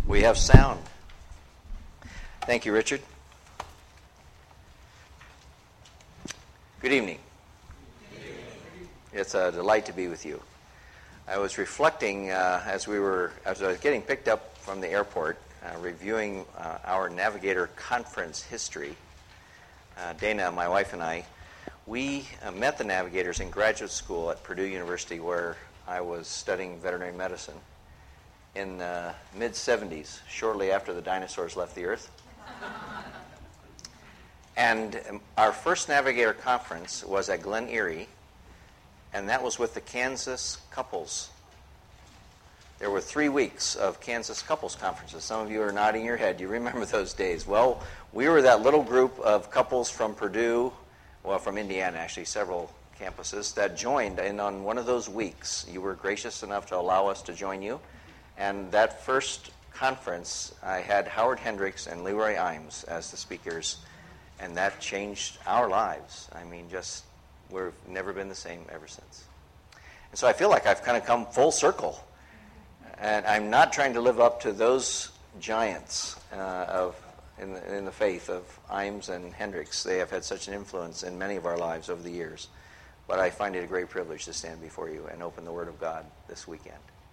We have sound. Thank you, Richard. Good evening. It's a delight to be with you. I was reflecting as I was getting picked up from the airport, reviewing our Navigator Conference history. Dana, my wife, and I, we met the Navigators in graduate school at Purdue University, where I was studying veterinary medicine in the mid-'70s, shortly after the dinosaurs left the Earth. And our first Navigator Conference was at Glen Erie, and that was with the Kansas couples. There were 3 weeks of Kansas couples conferences. Some of you are nodding your head. You remember those days. Well, we were that little group of couples from Purdue, well, from Indiana, actually, several campuses, that joined. And on one of those weeks, you were gracious enough to allow us to join you. And that first conference, I had Howard Hendricks and Leroy Imes as the speakers, and that changed our lives. I mean, just, we've never been the same ever since. And so I feel like I've kind of come full circle. And I'm not trying to live up to those giants in the faith of Imes and Hendricks. They have had such an influence in many of our lives over the years. But I find it a great privilege to stand before you and open the Word of God this weekend.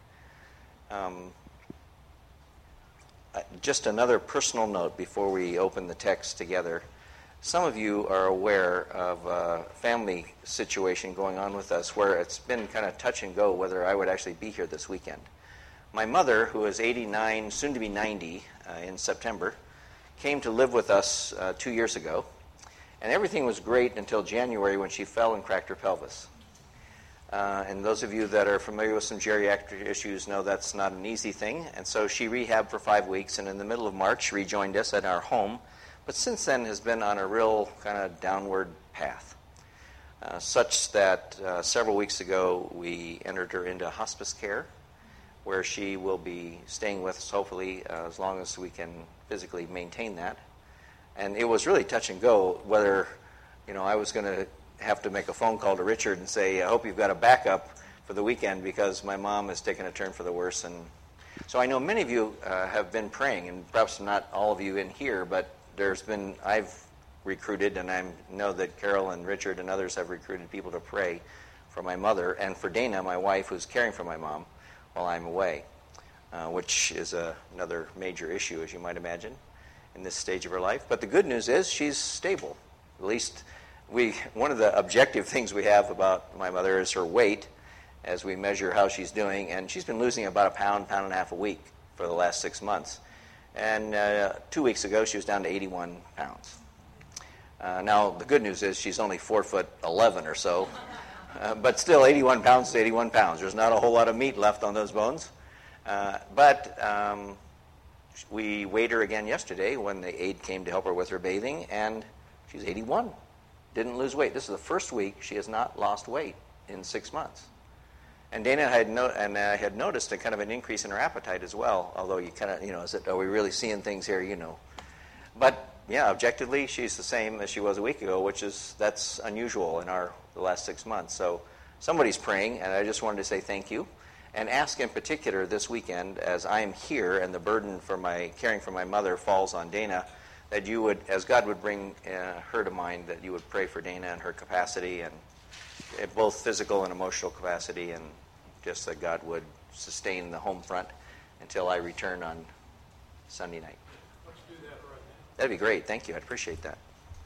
Just another personal note before we open the text together. Some of you are aware of a family situation going on with us where it's been kind of touch and go whether I would actually be here this weekend. My mother, who is 89, soon to be 90 in September, came to live with us 2 years ago. And everything was great until January when she fell and cracked her pelvis. And those of you that are familiar with some geriatric issues know that's not an easy thing. And so she rehabbed for 5 weeks, and in the middle of March rejoined us at our home. But since then has been on a real kind of downward path, such that several weeks ago we entered her into hospice care, where she will be staying with us hopefully as long as we can physically maintain that. And it was really touch and go whether, I was going to have to make a phone call to Richard and say, I hope you've got a backup for the weekend because my mom has taken a turn for the worse. And so I know many of you have been praying, and perhaps not all of you in here, but I've recruited, and I know that Carol and Richard and others have recruited people to pray for my mother and for Dana, my wife, who's caring for my mom while I'm away, which is another major issue, as you might imagine, in this stage of her life. But the good news is she's stable. At least one of the objective things we have about my mother is her weight as we measure how she's doing, and she's been losing about a pound and a half a week for the last 6 months. And 2 weeks ago, she was down to 81 pounds. Now, the good news is she's only 4'11" or so, but still 81 pounds is 81 pounds. There's not a whole lot of meat left on those bones. But we weighed her again yesterday when the aide came to help her with her bathing, and she's 81. Didn't lose weight. This is the first week she has not lost weight in 6 months. And Dana had noticed a kind of an increase in her appetite as well, although you kind of, are we really seeing things here, But, yeah, objectively, she's the same as she was a week ago, that's unusual in the last 6 months. So somebody's praying, and I just wanted to say thank you, and ask in particular this weekend, as I am here and the burden for caring for my mother falls on Dana, that you would, as God would bring her to mind, that you would pray for Dana and her capacity, and both physical and emotional capacity, and just that God would sustain the home front until I return on Sunday night. Let's do that right now. That'd be great. Thank you. I'd appreciate that.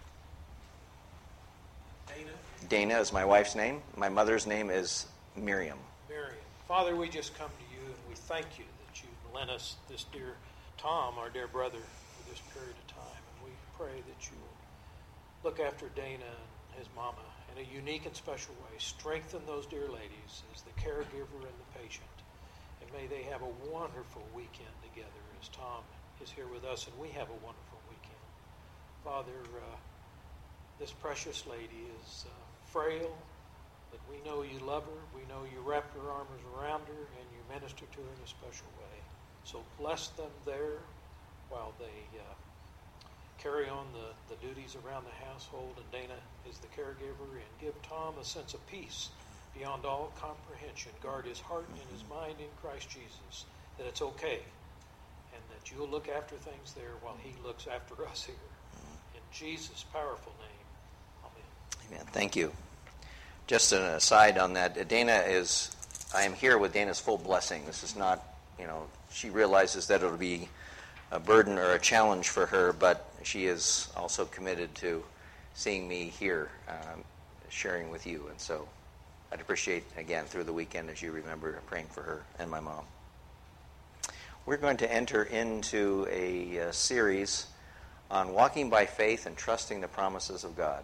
Dana? Dana is my wife's name. My mother's name is Miriam. Miriam. Father, we just come to you and we thank you that you've lent us this dear Tom, our dear brother, for this period of time. And we pray that you will look after Dana and his mama in a unique and special way. Strengthen those dear ladies as the caregiver and the patient. And may they have a wonderful weekend together as Tom is here with us and we have a wonderful weekend. Father, this precious lady is frail, but we know you love her. We know you wrap your arms around her and you minister to her in a special way. So bless them there while they carry on the duties around the household, and Dana is the caregiver, and give Tom a sense of peace beyond all comprehension. Guard his heart and his mind in Christ Jesus, that it's okay, and that you'll look after things there while he looks after us here. In Jesus' powerful name, amen. Amen. Thank you. Just an aside on that, I am here with Dana's full blessing. This is not, she realizes that it'll be a burden or a challenge for her, but she is also committed to seeing me here, sharing with you. And so I'd appreciate, again, through the weekend, as you remember, praying for her and my mom. We're going to enter into a series on walking by faith and trusting the promises of God.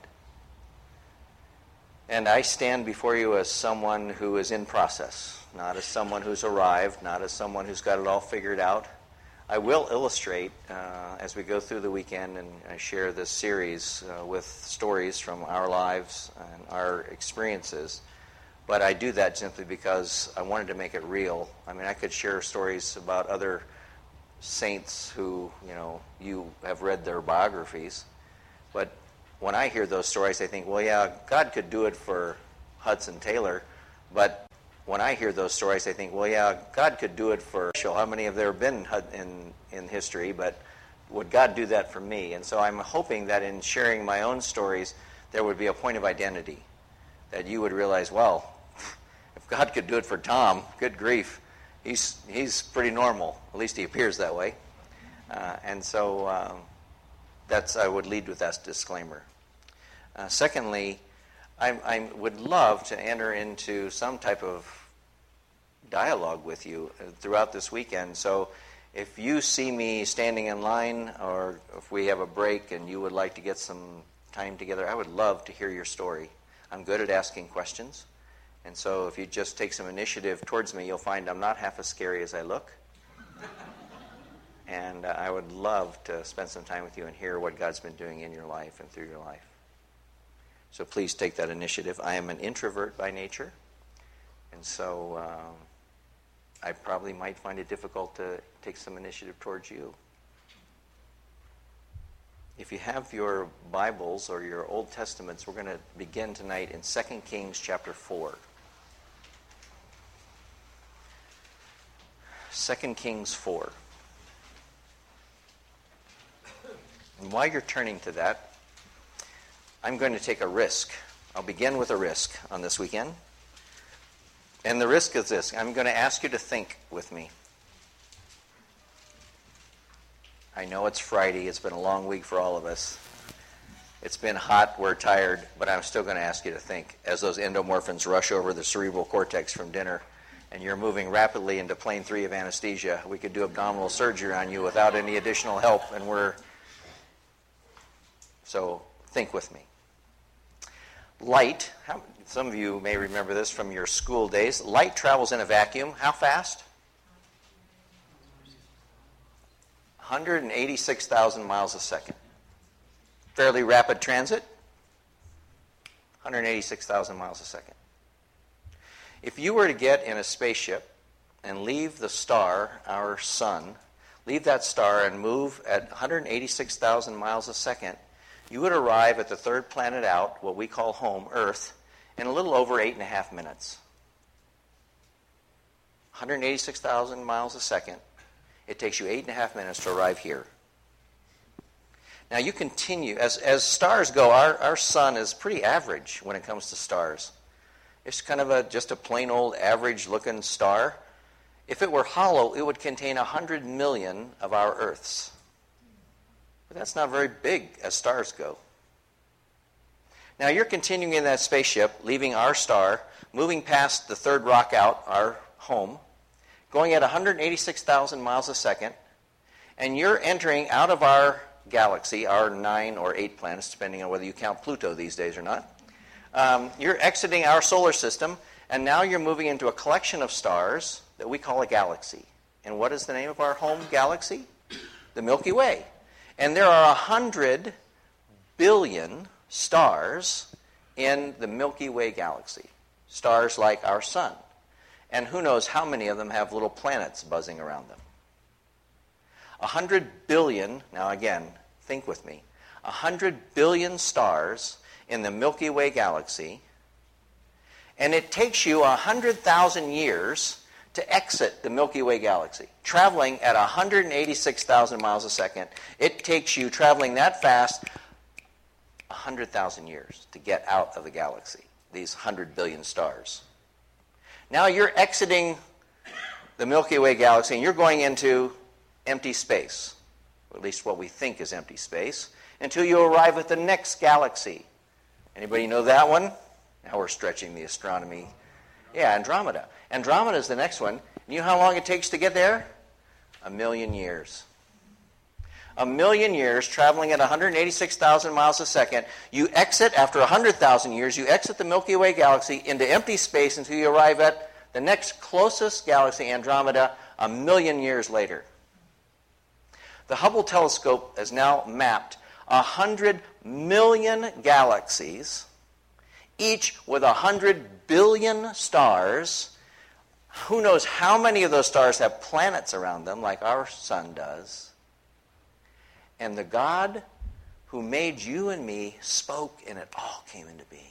And I stand before you as someone who is in process, not as someone who's arrived, not as someone who's got it all figured out. I will illustrate as we go through the weekend and I share this series with stories from our lives and our experiences. But I do that simply because I wanted to make it real. I mean, I could share stories about other saints who, you have read their biographies. But when I hear those stories, I think, well, yeah, God could do it for Hudson Taylor. But when I hear those stories, I think, well, yeah, God could do it for how many have there been in history, but would God do that for me? And so I'm hoping that in sharing my own stories, there would be a point of identity, that you would realize, well, if God could do it for Tom, good grief, he's pretty normal. At least he appears that way. And so I would lead with that disclaimer. Secondly, I would love to enter into some type of dialogue with you throughout this weekend. So if you see me standing in line, or if we have a break and you would like to get some time together, I would love to hear your story. I'm good at asking questions. And so if you just take some initiative towards me, you'll find I'm not half as scary as I look. And I would love to spend some time with you and hear what God's been doing in your life and through your life. So please take that initiative. I am an introvert by nature, and so I probably might find it difficult to take some initiative towards you. If you have your Bibles or your Old Testaments, we're going to begin tonight in 2 Kings chapter 4. 2 Kings 4. And while you're turning to that, I'm going to take a risk. I'll begin with a risk on this weekend. And the risk is this. I'm going to ask you to think with me. I know it's Friday. It's been a long week for all of us. It's been hot. We're tired. But I'm still going to ask you to think as those endomorphins rush over the cerebral cortex from dinner and you're moving rapidly into plane 3 of anesthesia. We could do abdominal surgery on you without any additional help, and so think with me. Light, some of you may remember this from your school days. Light travels in a vacuum. How fast? 186,000 miles a second. Fairly rapid transit. 186,000 miles a second. If you were to get in a spaceship and leave the star, our sun, leave that star and move at 186,000 miles a second, you would arrive at the third planet out, what we call home, Earth, in a little over 8.5 minutes. 186,000 miles a second. It takes you 8.5 minutes to arrive here. Now you continue, as stars go, our sun is pretty average when it comes to stars. It's kind of just a plain old average looking star. If it were hollow, it would contain 100 million of our Earths. But that's not very big as stars go. Now you're continuing in that spaceship, leaving our star, moving past the third rock out, our home, going at 186,000 miles a second, and you're entering out of our galaxy, our 9 or 8 planets, depending on whether you count Pluto these days or not. You're exiting our solar system, and now you're moving into a collection of stars that we call a galaxy. And what is the name of our home galaxy? The Milky Way. And there are 100 billion stars in the Milky Way galaxy. Stars like our sun. And who knows how many of them have little planets buzzing around them. 100 billion, now again, think with me, 100 billion stars in the Milky Way galaxy, and it takes you 100,000 years to exit the Milky Way galaxy, traveling at 186,000 miles a second. It takes you, traveling that fast, 100,000 years to get out of the galaxy, these 100 billion stars. Now you're exiting the Milky Way galaxy and you're going into empty space, or at least what we think is empty space, until you arrive at the next galaxy. Anybody know that one? Now we're stretching the astronomy. Yeah, Andromeda. Andromeda is the next one. You know how long it takes to get there? 1,000,000 years. 1,000,000 years, traveling at 186,000 miles a second. You exit, after 100,000 years, you exit the Milky Way galaxy into empty space until you arrive at the next closest galaxy, Andromeda, 1,000,000 years later. The Hubble telescope has now mapped 100 million galaxies, each with 100 billion stars. Who knows how many of those stars have planets around them, like our sun does. And the God who made you and me spoke, and it all came into being.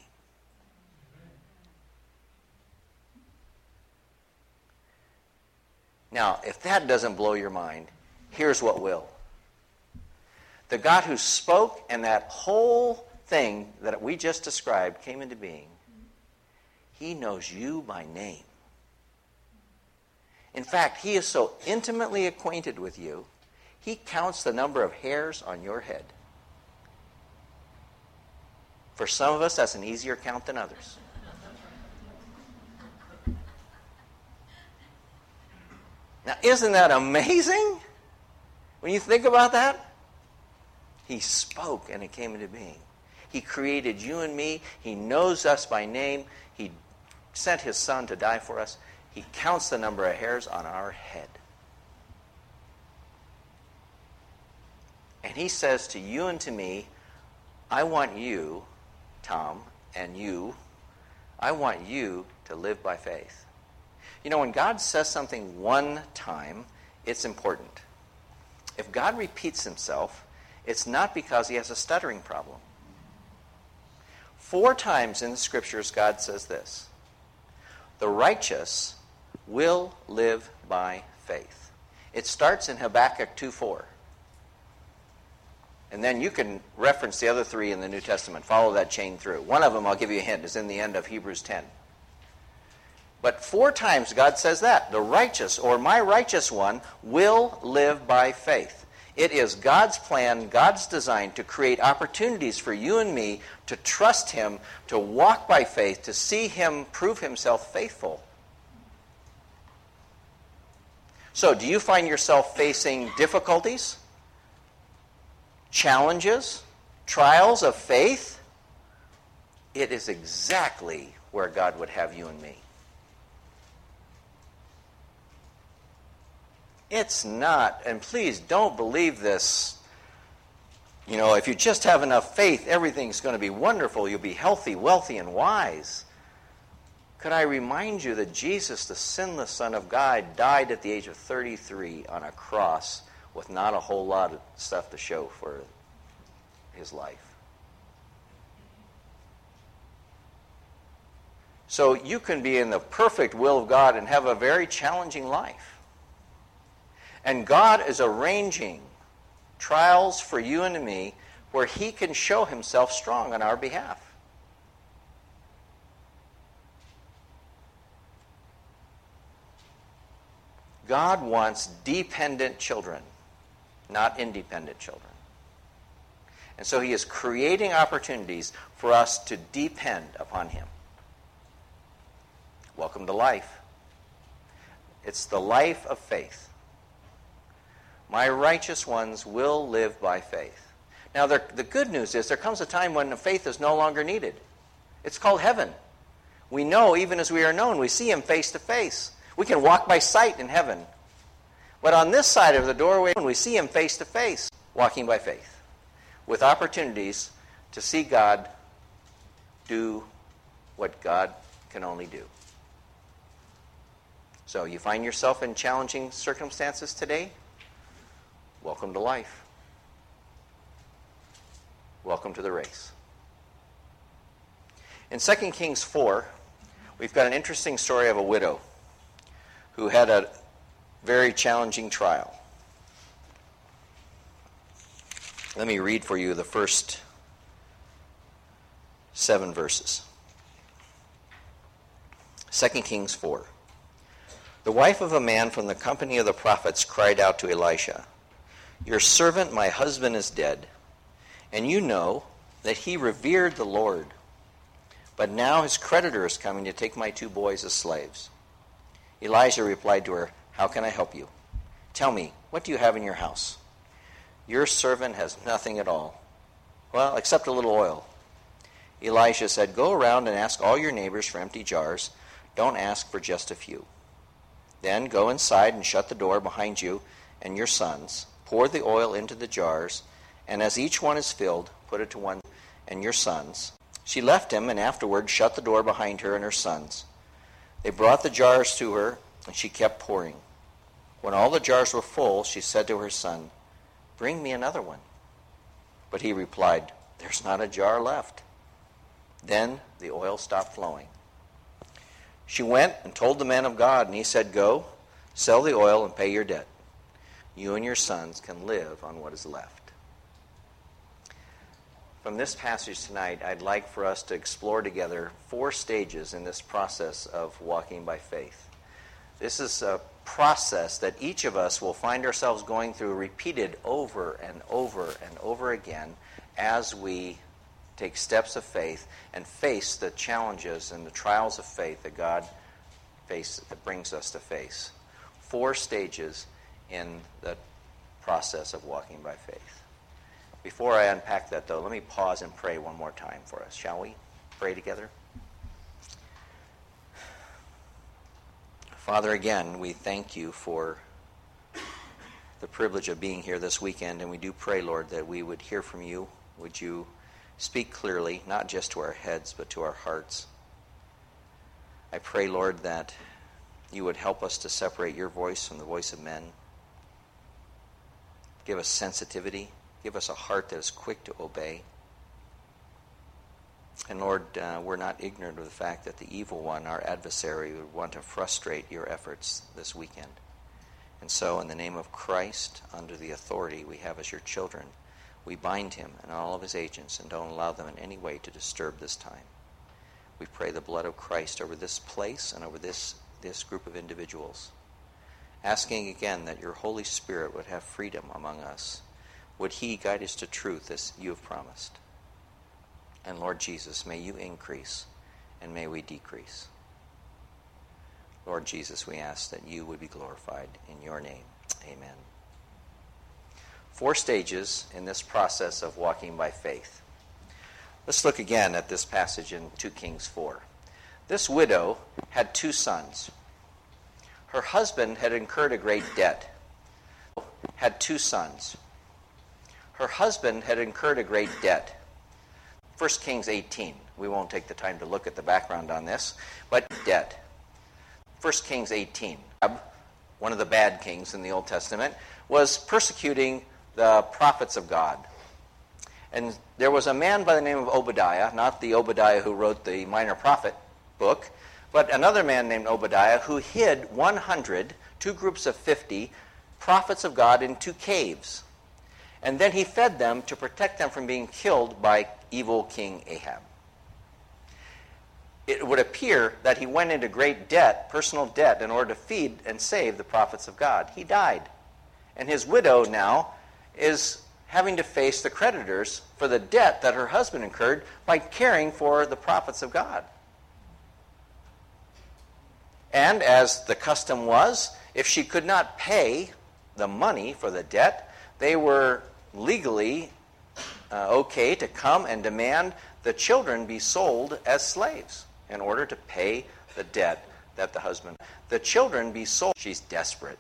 Now, if that doesn't blow your mind, here's what will. The God who spoke and that whole thing that we just described came into being, He knows you by name. In fact, He is so intimately acquainted with you, He counts the number of hairs on your head. For some of us, that's an easier count than others. Now, isn't that amazing? When you think about that, He spoke and it came into being. He created you and me. He knows us by name. He sent His Son to die for us. He counts the number of hairs on our head. And He says to you and to me, I want you, Tom, and you, I want you to live by faith. You know, when God says something one time, it's important. If God repeats Himself, it's not because He has a stuttering problem. 4 times in the Scriptures, God says this: the righteous will live by faith. It starts in Habakkuk 2:4. And then you can reference the other 3 in the New Testament. Follow that chain through. One of them, I'll give you a hint, is in the end of Hebrews 10. But 4 times God says that. The righteous, or my righteous one, will live by faith. It is God's plan, God's design to create opportunities for you and me to trust Him, to walk by faith, to see Him prove Himself faithful. So, do you find yourself facing difficulties, challenges, trials of faith? It is exactly where God would have you and me. It's not, and please don't believe this, you know, if you just have enough faith, everything's going to be wonderful. You'll be healthy, wealthy, and wise. Could I remind you that Jesus, the sinless Son of God, died at the age of 33 on a cross with not a whole lot of stuff to show for His life. So you can be in the perfect will of God and have a very challenging life. And God is arranging trials for you and me where He can show Himself strong on our behalf. God wants dependent children, not independent children. And so He is creating opportunities for us to depend upon Him. Welcome to life. It's the life of faith. My righteous ones will live by faith. Now, the good news is there comes a time when faith is no longer needed. It's called heaven. We know, even as we are known, we see Him face to face. We can walk by sight in heaven. But on this side of the doorway, we see Him face to face, walking by faith, with opportunities to see God do what God can only do. So you find yourself in challenging circumstances today? Welcome to life. Welcome to the race. In 2 Kings 4, we've got an interesting story of a widow who had a very challenging trial. Let me read for you the first 7 verses. 2 Kings 4. The wife of a man from the company of the prophets cried out to Elisha, "Your servant, my husband, is dead, and you know that he revered the Lord. But now his creditor is coming to take my 2 boys as slaves." Elijah replied to her, "How can I help you? Tell me, what do you have in your house?" "Your servant has nothing at all. Well, except a little oil." Elisha said, "Go around and ask all your neighbors for empty jars. Don't ask for just a few. Then go inside and shut the door behind you and your sons. Pour the oil into the jars, and as each one is filled, put it to one and your sons." She left him and afterward shut the door behind her and her sons. They brought the jars to her, and she kept pouring. When all the jars were full, she said to her son, "Bring me another one." But he replied, "There's not a jar left." Then the oil stopped flowing. She went and told the man of God, and he said, "Go, sell the oil and pay your debt. You and your sons can live on what is left." From this passage tonight, I'd like for us to explore together 4 stages in this process of walking by faith. This is a process that each of us will find ourselves going through, repeated over and over and over again as we take steps of faith and face the challenges and the trials of faith that God brings us to face. 4 stages in the process of walking by faith. Before I unpack that, though, let me pause and pray one more time for us. Shall we pray together? Father, again, we thank you for the privilege of being here this weekend, and we do pray, Lord, that we would hear from you. Would you speak clearly, not just to our heads, but to our hearts. I pray, Lord, that you would help us to separate your voice from the voice of men. Give us sensitivity. Give us a heart that is quick to obey. And Lord, we're not ignorant of the fact that the evil one, our adversary, would want to frustrate your efforts this weekend. And so, in the name of Christ, under the authority we have as your children, we bind him and all of his agents and don't allow them in any way to disturb this time. We pray the blood of Christ over this place and over this group of individuals, asking again that your Holy Spirit would have freedom among us. Would he guide us to truth as you have promised? And Lord Jesus, may you increase and may we decrease. Lord Jesus, we ask that you would be glorified in your name. Amen. 4 stages in this process of walking by faith. Let's look again at this passage in 2 Kings 4. This widow had 2 sons. Her husband had incurred a great debt. Had 2 sons. Her husband had incurred a great debt. 1 Kings 18. We won't take the time to look at the background on this, but debt. 1 Kings 18. One of the bad kings in the Old Testament was persecuting the prophets of God. And there was a man by the name of Obadiah, not the Obadiah who wrote the Minor Prophet book, but another man named Obadiah who hid 100, 2 groups of 50, prophets of God in 2 caves. And then he fed them to protect them from being killed by evil King Ahab. It would appear that he went into great debt, personal debt, in order to feed and save the prophets of God. He died. And his widow now is having to face the creditors for the debt that her husband incurred by caring for the prophets of God. And as the custom was, if she could not pay the money for the debt, they were legally okay to come and demand the children be sold as slaves in order to pay the debt that the husband. The children be sold. She's desperate.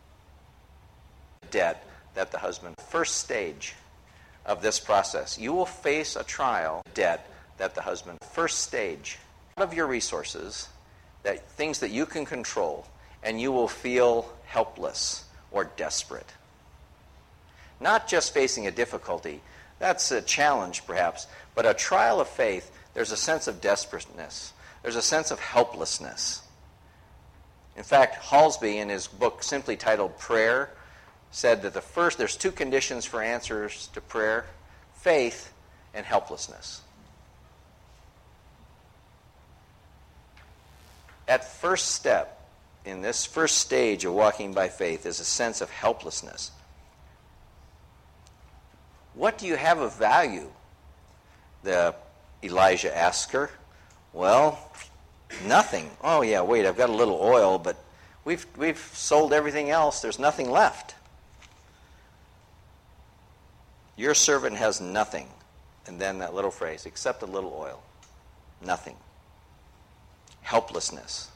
Debt that the husband. First stage of this process. You will face a trial, debt that the husband. First stage. Out of your resources, that things that you can control, and you will feel helpless or desperate. Not just facing a difficulty, that's a challenge perhaps, but a trial of faith, there's a sense of desperateness. There's a sense of helplessness. In fact, Halsby, in his book simply titled Prayer, said that there's two conditions for answers to prayer: faith and helplessness. At first step, in this first stage of walking by faith, is a sense of helplessness. What do you have of value? Elijah asked her. Well, nothing. Oh yeah, wait, I've got a little oil, but we've sold everything else. There's nothing left. Your servant has nothing. And then that little phrase, except a little oil. Nothing. Helplessness.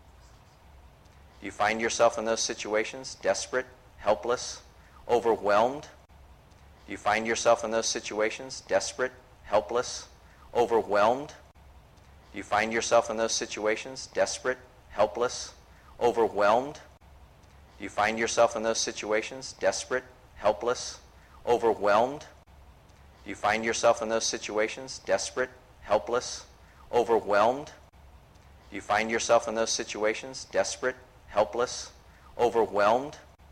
Do you find yourself in those situations? Desperate, helpless, overwhelmed? Do you find yourself in those situations? Desperate, helpless, overwhelmed? Do you find yourself in those situations? Desperate, helpless, overwhelmed? Do you find yourself in those situations? Desperate, helpless, overwhelmed? Do you find yourself in those situations? Desperate, helpless, overwhelmed? Do you find yourself in those situations? Desperate, helpless, overwhelmed?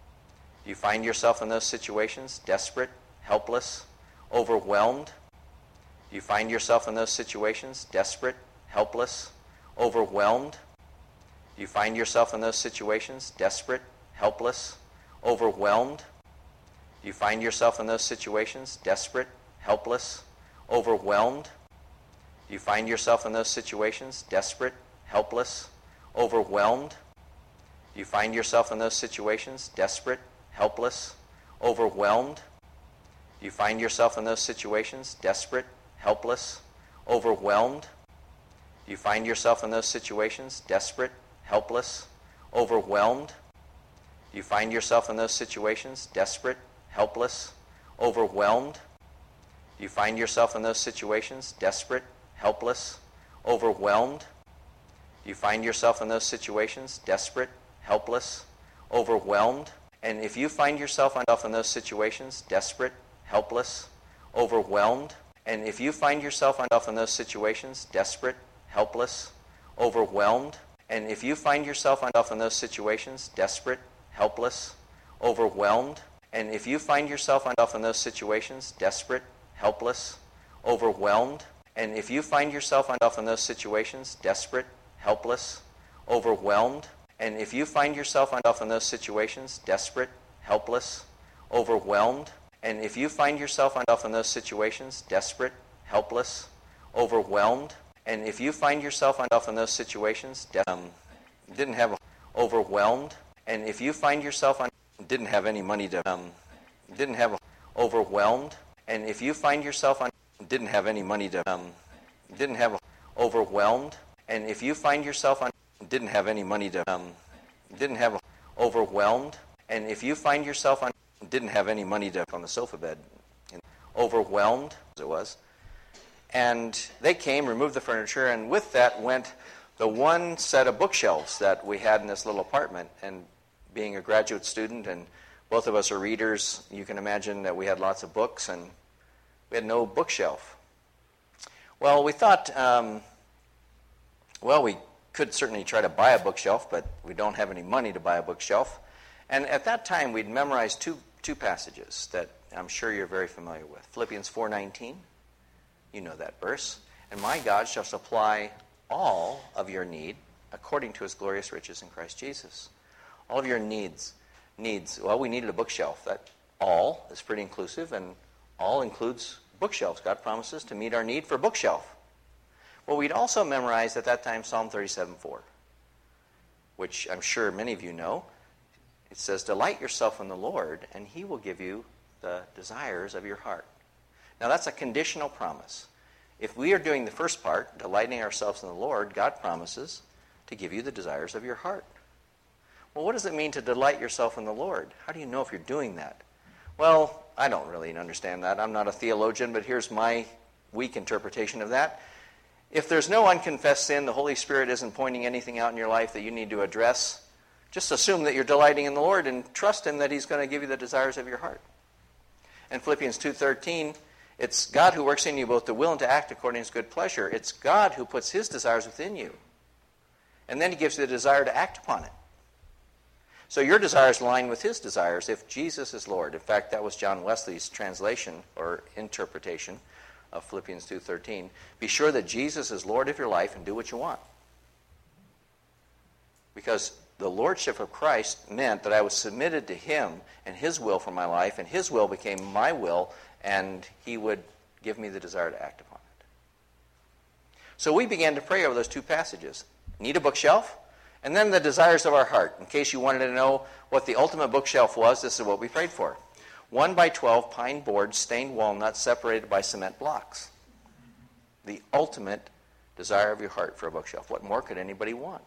Do you find yourself in those situations? Desperate, helpless, overwhelmed? Do you find yourself in those situations? Desperate, helpless, overwhelmed? Do you find yourself in those situations? Desperate, helpless, overwhelmed? Do you find yourself in those situations? Desperate, helpless, overwhelmed? Do you find yourself in those situations? Desperate, helpless, overwhelmed? Do you find yourself in those situations? Desperate, helpless, overwhelmed? Do you find yourself in those situations? Desperate, helpless, overwhelmed? Do you find yourself in those situations? Desperate, helpless, overwhelmed? Do you find yourself in those situations? Desperate, helpless, overwhelmed? Do you find yourself in those situations? Desperate, helpless, overwhelmed? Do you find yourself in those situations? Desperate, helpless, overwhelmed? And if you find yourself in those situations, desperate, helpless, overwhelmed, and if you find yourself in those situations, desperate, helpless, overwhelmed, and if you find yourself in those situations, desperate, helpless, overwhelmed, and if you find yourself in those situations, desperate, helpless, overwhelmed, and if you find yourself in those situations, desperate, helpless, overwhelmed, and if you find yourself in those situations, desperate, helpless, overwhelmed, and if you find yourself in those situations, desperate, helpless, overwhelmed, and if you find yourself in those situations, didn't have overwhelmed, and if you find yourself didn't have any money to didn't have overwhelmed, and if you find yourself didn't have any money to didn't have overwhelmed, and if you find yourself didn't have any money to didn't have overwhelmed, and if you find yourself didn't have any money to on the sofa bed, overwhelmed as it was, and they came, removed the furniture, and with that went the one set of bookshelves that we had in this little apartment. And being a graduate student, and both of us are readers, you can imagine that we had lots of books, and we had no bookshelf. Well, we thought, we could certainly try to buy a bookshelf, but we don't have any money to buy a bookshelf. And at that time, we'd memorized two passages that I'm sure you're very familiar with. Philippians 4:19, you know that verse. And my God shall supply all of your need according to his glorious riches in Christ Jesus. All of your needs. Well, we needed a bookshelf. That all is pretty inclusive, and all includes bookshelves. God promises to meet our need for a bookshelf. Well, we'd also memorized at that time Psalm 37:4, which I'm sure many of you know. It says, delight yourself in the Lord, and he will give you the desires of your heart. Now, that's a conditional promise. If we are doing the first part, delighting ourselves in the Lord, God promises to give you the desires of your heart. Well, what does it mean to delight yourself in the Lord? How do you know if you're doing that? Well, I don't really understand that. I'm not a theologian, but here's my weak interpretation of that. If there's no unconfessed sin, the Holy Spirit isn't pointing anything out in your life that you need to address, just assume that you're delighting in the Lord and trust him that he's going to give you the desires of your heart. In Philippians 2:13, it's God who works in you both to will and to act according to his good pleasure. It's God who puts his desires within you. And then he gives you the desire to act upon it. So your desires align with his desires if Jesus is Lord. In fact, that was John Wesley's translation or interpretation of Philippians 2:13. Be sure that Jesus is Lord of your life and do what you want. Because the lordship of Christ meant that I was submitted to him and his will for my life, and his will became my will, and he would give me the desire to act upon it. So we began to pray over those two passages. Need a bookshelf? And then the desires of our heart. In case you wanted to know what the ultimate bookshelf was, this is what we prayed for. 1 by 12 pine boards, stained walnut, separated by cement blocks. The ultimate desire of your heart for a bookshelf. What more could anybody want?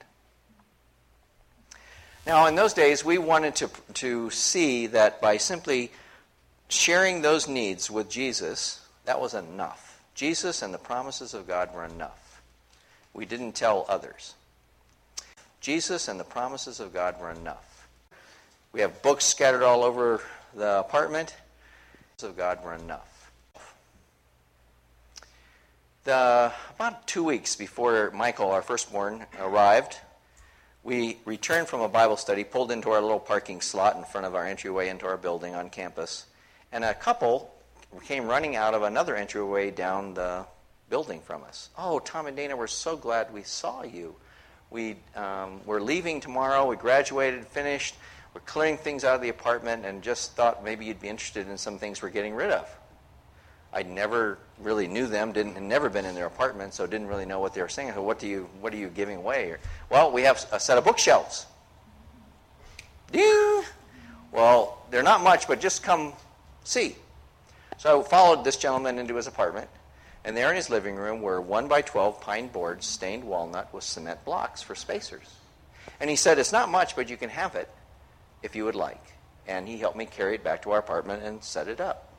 Now, in those days, we wanted to see that by simply sharing those needs with Jesus, that was enough. Jesus and the promises of God were enough. We didn't tell others. Jesus and the promises of God were enough. We have books scattered all over the apartment. The promises of God were enough. About 2 weeks before Michael, our firstborn, arrived, we returned from a Bible study, pulled into our little parking slot in front of our entryway into our building on campus, and a couple came running out of another entryway down the building from us. Oh, Tom and Dana, we're so glad we saw you. We're leaving tomorrow. We graduated, finished. We're clearing things out of the apartment and just thought maybe you'd be interested in some things we're getting rid of. I never really knew them, had never been in their apartment, so didn't really know what they were saying. So what are you giving away? Well, we have a set of bookshelves. Ding! Well, they're not much, but just come see. So I followed this gentleman into his apartment, and there in his living room were 1 by 12 pine boards, stained walnut with cement blocks for spacers. And he said, it's not much, but you can have it if you would like. And he helped me carry it back to our apartment and set it up.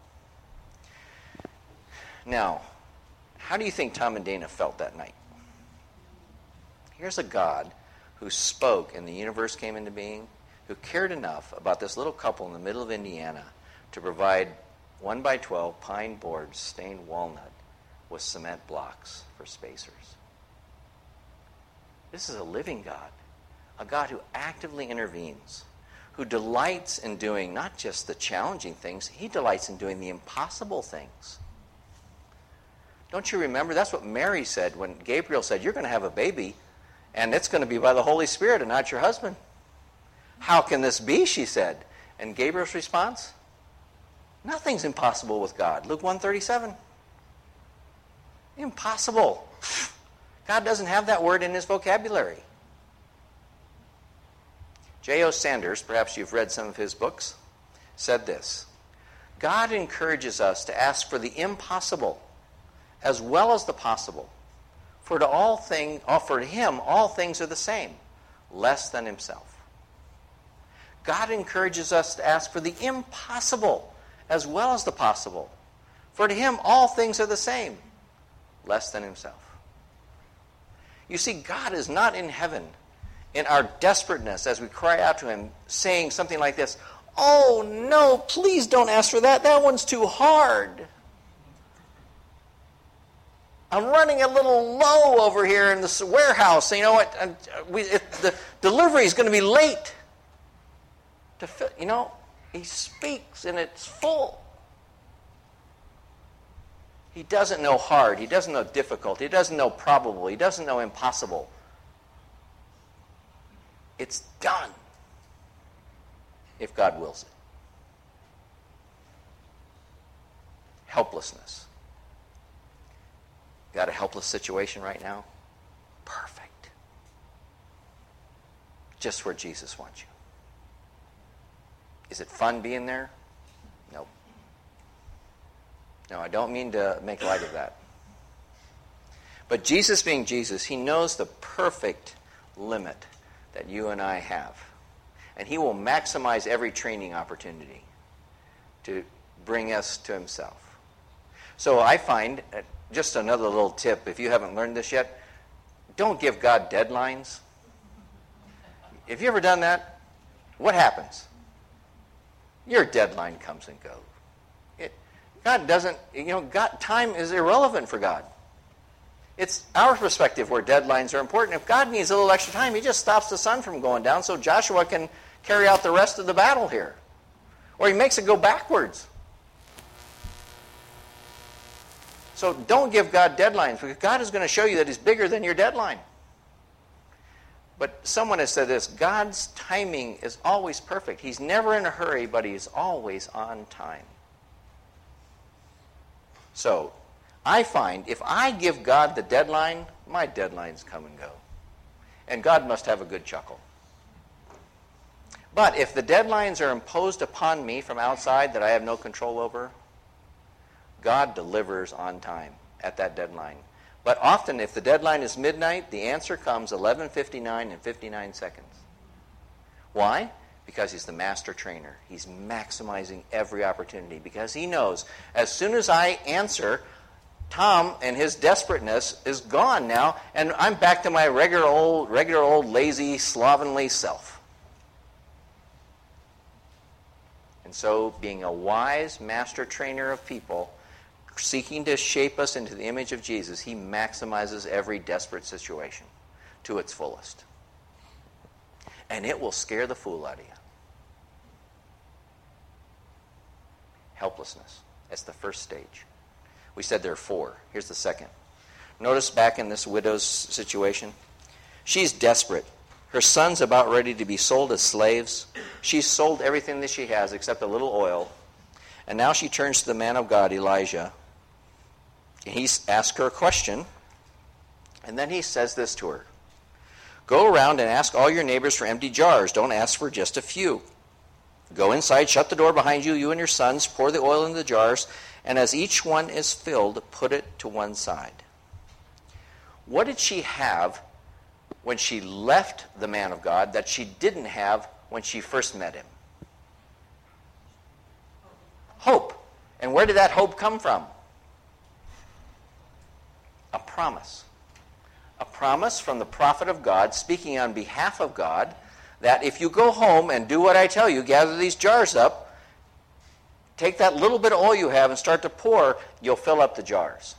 Now, how do you think Tom and Dana felt that night? Here's a God who spoke and the universe came into being, who cared enough about this little couple in the middle of Indiana to provide 1 by 12 pine boards, stained walnut, with cement blocks for spacers. This is a living God, a God who actively intervenes, who delights in doing not just the challenging things, he delights in doing the impossible things. Don't you remember? That's what Mary said when Gabriel said, you're going to have a baby, and it's going to be by the Holy Spirit and not your husband. How can this be, she said. And Gabriel's response? Nothing's impossible with God. Luke 1:37. Impossible. God doesn't have that word in his vocabulary. J.O. Sanders, perhaps you've read some of his books, said this: God encourages us to ask for the impossible as well as the possible. For to him all things are the same, less than himself. God encourages us to ask for the impossible as well as the possible. For to him all things are the same, less than himself. You see, God is not in heaven in our desperateness as we cry out to him, saying something like this: oh no, please don't ask for that. That one's too hard. I'm running a little low over here in this warehouse. You know what? The delivery is going to be late. He speaks and it's full. He doesn't know hard. He doesn't know difficult. He doesn't know probable. He doesn't know impossible. It's done if God wills it. Helplessness. Got a helpless situation right now? Perfect. Just where Jesus wants you. Is it fun being there? Nope. No, I don't mean to make light of that. But Jesus being Jesus, he knows the perfect limit that you and I have. And he will maximize every training opportunity to bring us to himself. So I find, just another little tip, if you haven't learned this yet, don't give God deadlines. Have you ever done that? What happens? Your deadline comes and goes. God doesn't, time is irrelevant for God. It's our perspective where deadlines are important. If God needs a little extra time, he just stops the sun from going down so Joshua can carry out the rest of the battle here. Or he makes it go backwards. So don't give God deadlines, because God is going to show you that he's bigger than your deadline. But someone has said this: God's timing is always perfect. He's never in a hurry, but he's always on time. So I find if I give God the deadline, my deadlines come and go. And God must have a good chuckle. But if the deadlines are imposed upon me from outside that I have no control over, God delivers on time at that deadline. But often, if the deadline is midnight, the answer comes 11:59 and 59 seconds. Why? Because he's the master trainer. He's maximizing every opportunity, because he knows as soon as I answer, Tom and his desperateness is gone now, and I'm back to my regular old lazy, slovenly self. And so, being a wise master trainer of people, seeking to shape us into the image of Jesus, he maximizes every desperate situation to its fullest. And it will scare the fool out of you. Helplessness. That's the first stage. We said there are 4. Here's the second. Notice back in this widow's situation. She's desperate. Her son's about ready to be sold as slaves. She's sold everything that she has except a little oil. And now she turns to the man of God, Elijah. He asks her a question. And then he says this to her: Go around and ask all your neighbors for empty jars. Don't ask for just a few. Go inside, shut the door behind you, you and your sons, pour the oil into the jars, and as each one is filled, put it to one side. What did she have when she left the man of God that she didn't have when she first met him? Hope. And where did that hope come from? A promise. A promise from the prophet of God, speaking on behalf of God, that if you go home and do what I tell you, gather these jars up, take that little bit of oil you have and start to pour, you'll fill up the jars.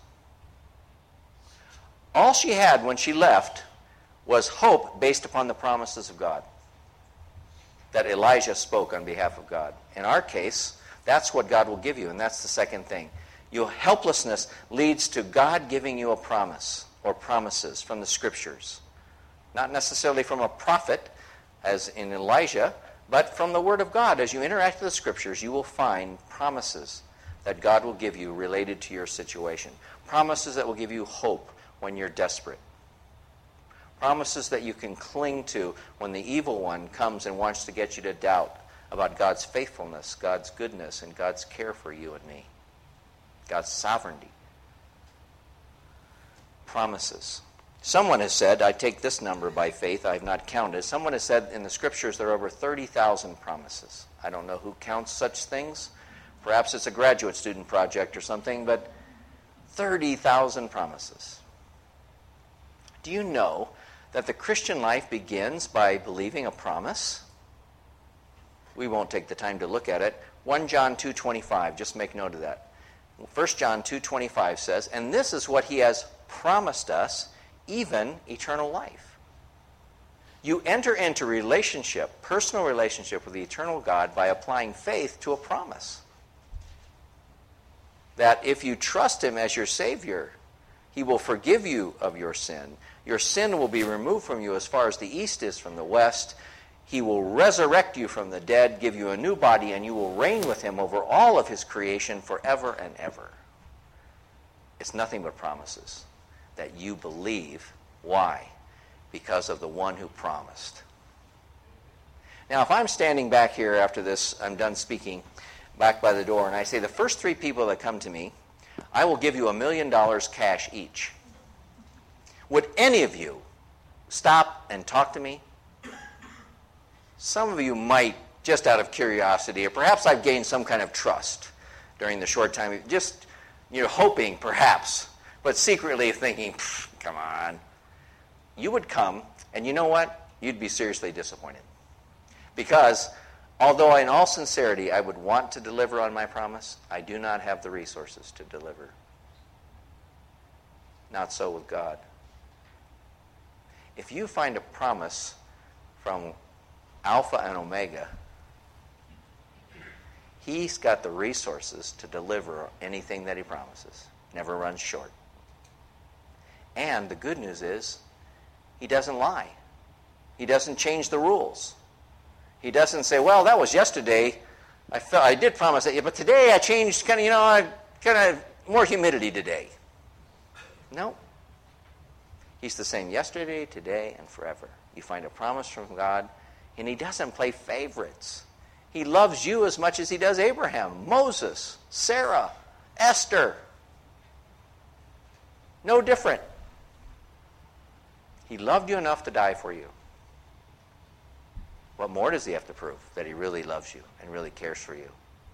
All she had when she left was hope based upon the promises of God that Elijah spoke on behalf of God. In our case, that's what God will give you, and that's the second thing. Your helplessness leads to God giving you a promise or promises from the Scriptures. Not necessarily from a prophet, as in Elijah, but from the Word of God. As you interact with the Scriptures, you will find promises that God will give you related to your situation. Promises that will give you hope when you're desperate. Promises that you can cling to when the evil one comes and wants to get you to doubt about God's faithfulness, God's goodness, and God's care for you and me. God's sovereignty. Promises. Someone has said, I take this number by faith, I have not counted. Someone has said in the Scriptures there are over 30,000 promises. I don't know who counts such things. Perhaps it's a graduate student project or something, but 30,000 promises. Do you know that the Christian life begins by believing a promise? We won't take the time to look at it. 1 John 2:25, just make note of that. 1 John 2:25 says, and this is what he has promised us, even eternal life. You enter into relationship, personal relationship with the eternal God by applying faith to a promise. That if you trust him as your Savior, he will forgive you of your sin. Your sin will be removed from you as far as the east is from the west. He will resurrect you from the dead, give you a new body, and you will reign with him over all of his creation forever and ever. It's nothing but promises that you believe. Why? Because of the one who promised. Now, if I'm standing back here after this, I'm done speaking, back by the door, and I say, the first 3 people that come to me, I will give you $1 million cash each. Would any of you stop and talk to me? Some of you might, just out of curiosity, or perhaps I've gained some kind of trust during the short time, just hoping perhaps, but secretly thinking, come on. You would come, and you know what? You'd be seriously disappointed. Because although in all sincerity I would want to deliver on my promise, I do not have the resources to deliver. Not so with God. If you find a promise from Alpha and Omega. He's got the resources to deliver anything that he promises. Never runs short. And the good news is, he doesn't lie. He doesn't change the rules. He doesn't say, well, that was yesterday. I did promise that, but today I changed kind of more humidity today. No. He's the same yesterday, today, and forever. You find a promise from God, and he doesn't play favorites. He loves you as much as he does Abraham, Moses, Sarah, Esther. No different. He loved you enough to die for you. What more does he have to prove? That he really loves you and really cares for you.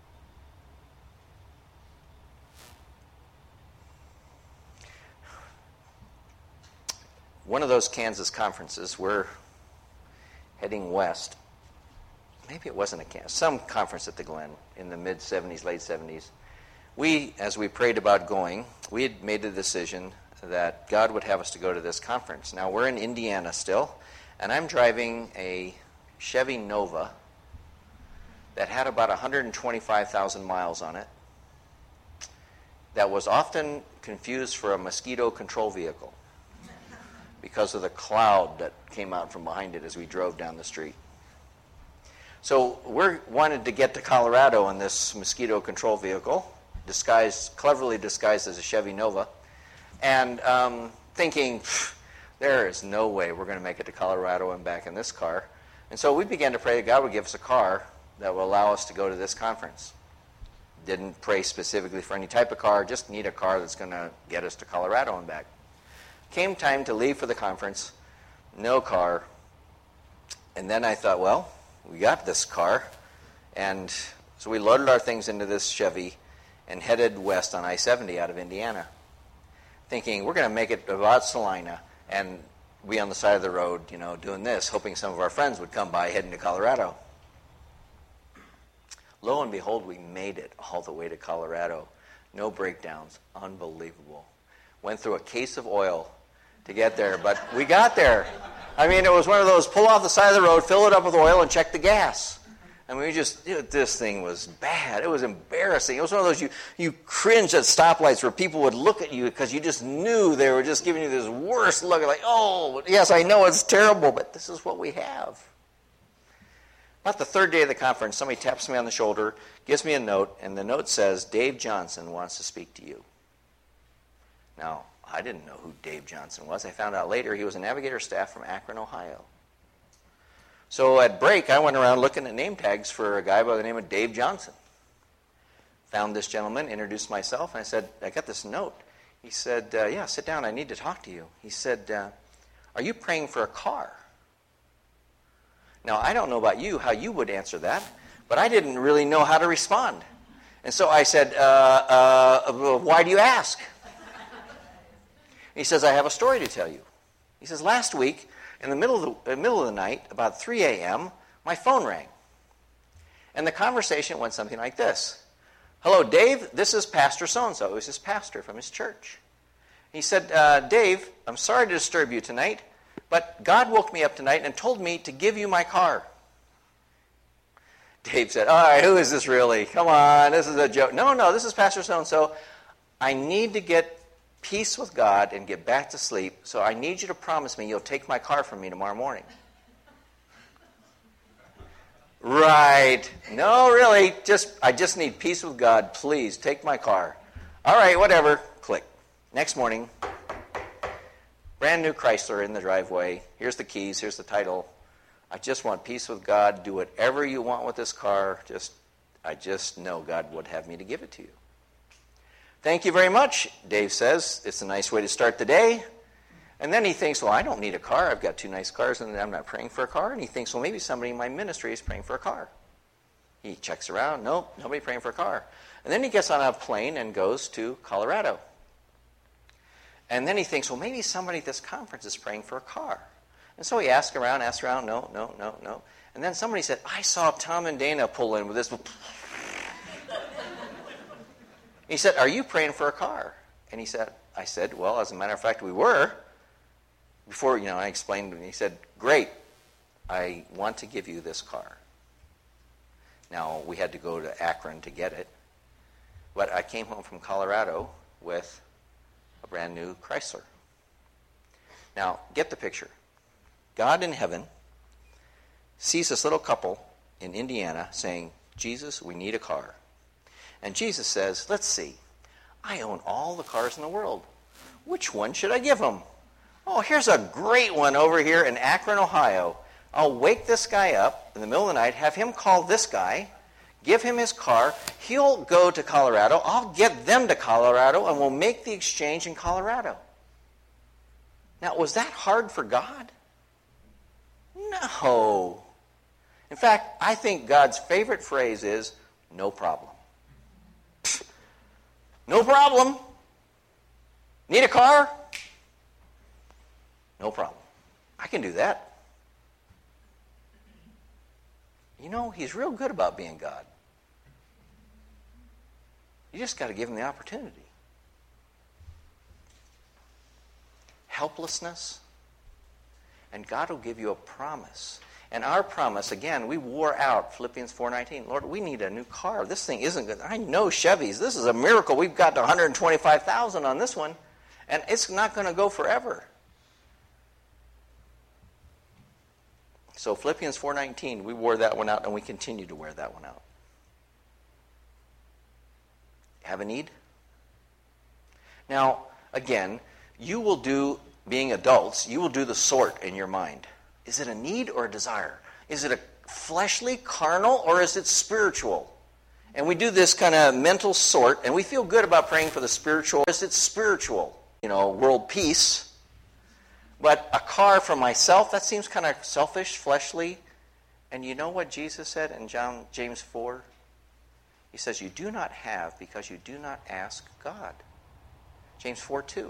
One of those Kansas conferences, we're heading west. Maybe it wasn't a Kansas, some conference at the Glen in the mid-'70s, late 70s. As we prayed about going, we had made a decision that God would have us to go to this conference. Now, we're in Indiana still, and I'm driving a Chevy Nova that had about 125,000 miles on it that was often confused for a mosquito control vehicle because of the cloud that came out from behind it as we drove down the street. So we wanted to get to Colorado in this mosquito control vehicle, cleverly disguised as a Chevy Nova, and thinking, there is no way we're going to make it to Colorado and back in this car. And so we began to pray that God would give us a car that will allow us to go to this conference. Didn't pray specifically for any type of car, just need a car that's going to get us to Colorado and back. Came time to leave for the conference, no car. And then I thought, well, we got this car. And so we loaded our things into this Chevy and headed west on I-70 out of Indiana, thinking we're going to make it about Salina and be on the side of the road, doing this, hoping some of our friends would come by heading to Colorado. Lo and behold, we made it all the way to Colorado. No breakdowns. Unbelievable. Went through a case of oil to get there, but we got there. I mean, it was one of those pull off the side of the road, fill it up with oil, and check the gas. I mean, this thing was bad. It was embarrassing. It was one of those, you cringe at stoplights where people would look at you because you just knew they were just giving you this worst look, like, oh, yes, I know it's terrible, but this is what we have. About the third day of the conference, somebody taps me on the shoulder, gives me a note, and the note says, Dave Johnson wants to speak to you. Now, I didn't know who Dave Johnson was. I found out later he was a navigator staff from Akron, Ohio. So at break, I went around looking at name tags for a guy by the name of Dave Johnson. Found this gentleman, introduced myself, and I said, I got this note. He said, yeah, sit down, I need to talk to you. He said, are you praying for a car? Now, I don't know about you, how you would answer that, but I didn't really know how to respond. And so I said, why do you ask? He says, I have a story to tell you. He says, last week, in the middle of the night, about 3 a.m., my phone rang. And the conversation went something like this. Hello, Dave, this is Pastor so-and-so. It was his pastor from his church. He said, Dave, I'm sorry to disturb you tonight, but God woke me up tonight and told me to give you my car. Dave said, all right, who is this really? Come on, this is a joke. No, this is Pastor so-and-so. I need to get peace with God and get back to sleep, so I need you to promise me you'll take my car from me tomorrow morning. Right. No, really, I just need peace with God. Please, take my car. All right, whatever. Click. Next morning, brand new Chrysler in the driveway. Here's the keys, here's the title. I just want peace with God. Do whatever you want with this car. I just know God would have me to give it to you. Thank you very much, Dave says. It's a nice way to start the day. And then he thinks, well, I don't need a car. I've got 2 nice cars, and I'm not praying for a car. And he thinks, well, maybe somebody in my ministry is praying for a car. He checks around. Nope, nobody praying for a car. And then he gets on a plane and goes to Colorado. And then he thinks, well, maybe somebody at this conference is praying for a car. And so he asks around. No. And then somebody said, I saw Tom and Dana pull in with this. He said, are you praying for a car? And I said, well, as a matter of fact, we were. Before, I explained, and he said, great. I want to give you this car. Now, we had to go to Akron to get it, but I came home from Colorado with a brand new Chrysler. Now, get the picture. God in heaven sees this little couple in Indiana saying, Jesus, we need a car. And Jesus says, let's see, I own all the cars in the world. Which one should I give them? Oh, here's a great one over here in Akron, Ohio. I'll wake this guy up in the middle of the night, have him call this guy, give him his car. He'll go to Colorado. I'll get them to Colorado, and we'll make the exchange in Colorado. Now, was that hard for God? No. In fact, I think God's favorite phrase is, no problem. No problem. Need a car? No problem. I can do that. You know, he's real good about being God. You just got to give him the opportunity. Helplessness, and God will give you a promise. And our promise, again, we wore out Philippians 4:19. Lord, we need a new car. This thing isn't good. I know Chevys. This is a miracle. We've got 125,000 on this one, and it's not going to go forever. So Philippians 4:19, we wore that one out, and we continue to wear that one out. Have a need? Now, again, you will do, being adults, you will do the sort in your mind. Is it a need or a desire? Is it a fleshly, carnal, or is it spiritual? And we do this kind of mental sort, and we feel good about praying for the spiritual. Is it spiritual? World peace. But a car for myself, that seems kind of selfish, fleshly. And you know what Jesus said in James 4? He says, you do not have because you do not ask God. James 4:2.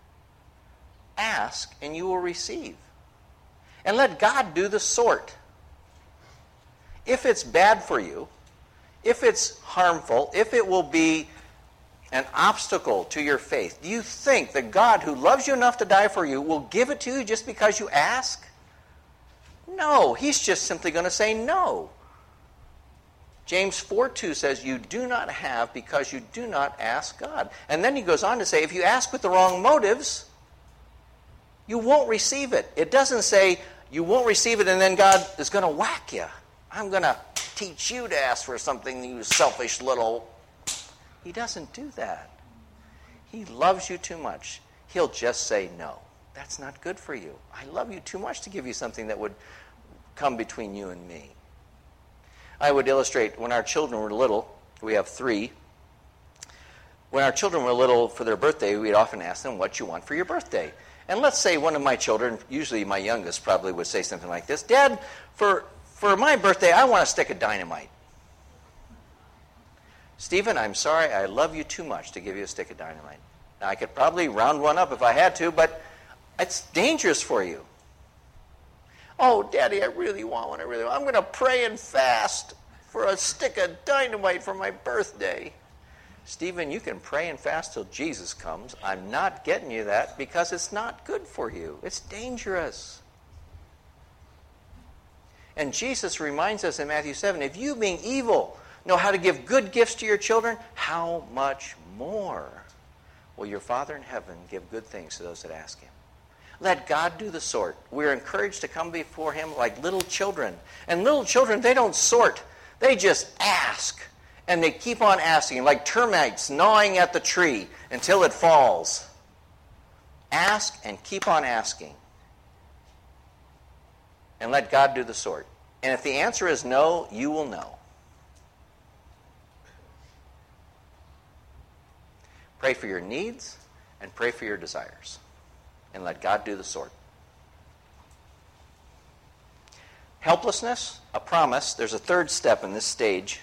Ask and you will receive. And let God do the sort. If it's bad for you, if it's harmful, if it will be an obstacle to your faith, do you think that God, who loves you enough to die for you, will give it to you just because you ask? No, he's just simply going to say no. James 4:2 says, you do not have because you do not ask God. And then he goes on to say, if you ask with the wrong motives, you won't receive it. It doesn't say you won't receive it and then God is going to whack you. I'm going to teach you to ask for something, you selfish little... He doesn't do that. He loves you too much. He'll just say no. That's not good for you. I love you too much to give you something that would come between you and me. I would illustrate when our children were little. We have 3. When our children were little for their birthday, we'd often ask them, what you want for your birthday? And let's say one of my children, usually my youngest, probably would say something like this. Dad, for my birthday, I want a stick of dynamite. Stephen, I'm sorry, I love you too much to give you a stick of dynamite. Now, I could probably round one up if I had to, but it's dangerous for you. Oh, Daddy, I really want one. I'm going to pray and fast for a stick of dynamite for my birthday. Stephen, you can pray and fast till Jesus comes. I'm not getting you that because it's not good for you. It's dangerous. And Jesus reminds us in Matthew 7, if you being evil know how to give good gifts to your children, how much more will your Father in heaven give good things to those that ask him? Let God do the sort. We're encouraged to come before him like little children. And little children, they don't sort. They just ask. And they keep on asking, like termites gnawing at the tree until it falls. Ask and keep on asking. And let God do the sort. And if the answer is no, you will know. Pray for your needs and pray for your desires. And let God do the sort. Helplessness, a promise. There's a third step in this stage.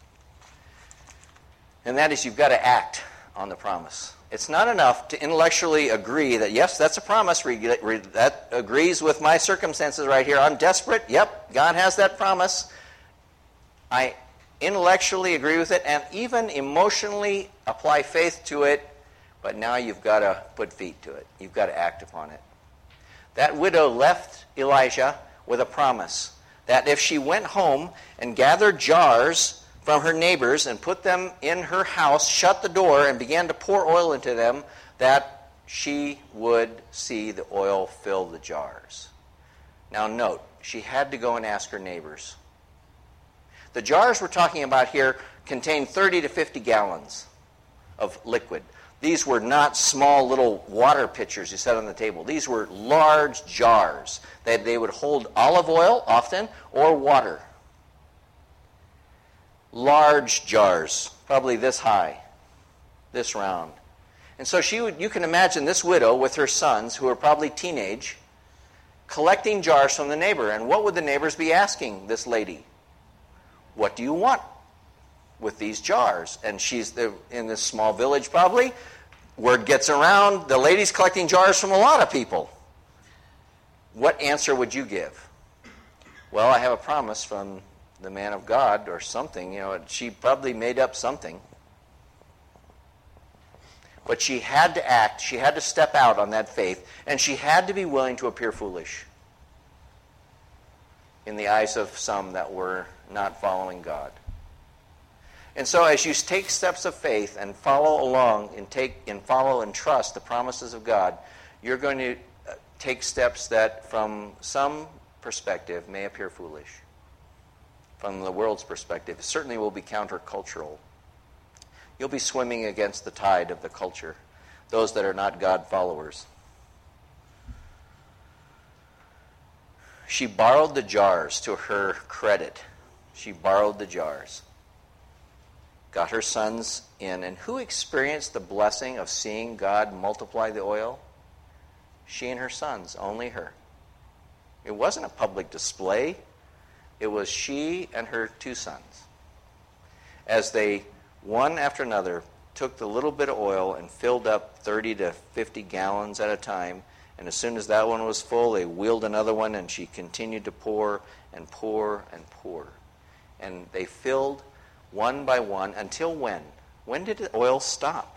And that is you've got to act on the promise. It's not enough to intellectually agree that, yes, that's a promise. That agrees with my circumstances right here. I'm desperate. Yep, God has that promise. I intellectually agree with it and even emotionally apply faith to it. But now you've got to put feet to it. You've got to act upon it. That widow left Elijah with a promise that if she went home and gathered jars from her neighbors and put them in her house, shut the door, and began to pour oil into them, that she would see the oil fill the jars. Now note, she had to go and ask her neighbors. The jars we're talking about here contained 30 to 50 gallons of liquid. These were not small little water pitchers you set on the table. These were large jars that they would hold olive oil often or water. Large jars, probably this high, this round. And so you can imagine this widow with her sons, who are probably teenage, collecting jars from the neighbor. And what would the neighbors be asking this lady? What do you want with these jars? And she's in this small village probably. Word gets around, the lady's collecting jars from a lot of people. What answer would you give? Well, I have a promise from the man of God or something. She probably made up something. But she had to act, she had to step out on that faith, and she had to be willing to appear foolish in the eyes of some that were not following God. And so as you take steps of faith and follow along and follow and trust the promises of God, you're going to take steps that from some perspective may appear foolish. From the world's perspective, it certainly will be countercultural. You'll be swimming against the tide of the culture, those that are not God followers. She borrowed the jars to her credit. She borrowed the jars. Got her sons in. And who experienced the blessing of seeing God multiply the oil? She and her sons, only her. It wasn't a public display. It was she and her two sons. As they, one after another, took the little bit of oil and filled up 30 to 50 gallons at a time. And as soon as that one was full, they wheeled another one, and she continued to pour and pour and pour. And they filled one by one until when? When did the oil stop?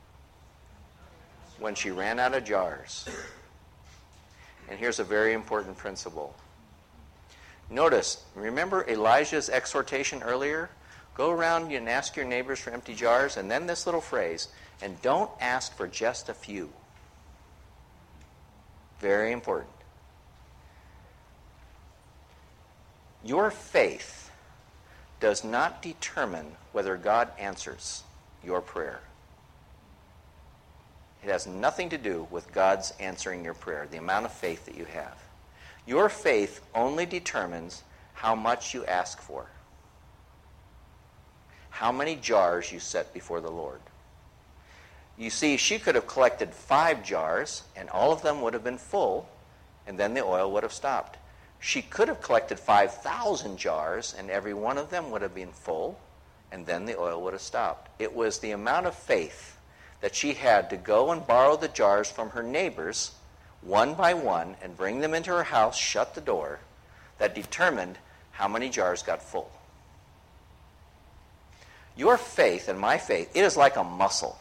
When she ran out of jars. And here's a very important principle. Notice, remember Elijah's exhortation earlier? Go around and ask your neighbors for empty jars, and then this little phrase, and don't ask for just a few. Very important. Your faith does not determine whether God answers your prayer. It has nothing to do with God's answering your prayer, the amount of faith that you have. Your faith only determines how much you ask for, how many jars you set before the Lord. You see, she could have collected 5 jars, and all of them would have been full, and then the oil would have stopped. She could have collected 5,000 jars, and every one of them would have been full, and then the oil would have stopped. It was the amount of faith that she had to go and borrow the jars from her neighbors, one by one, and bring them into her house, shut the door, that determined how many jars got full. Your faith and my faith, it is like a muscle.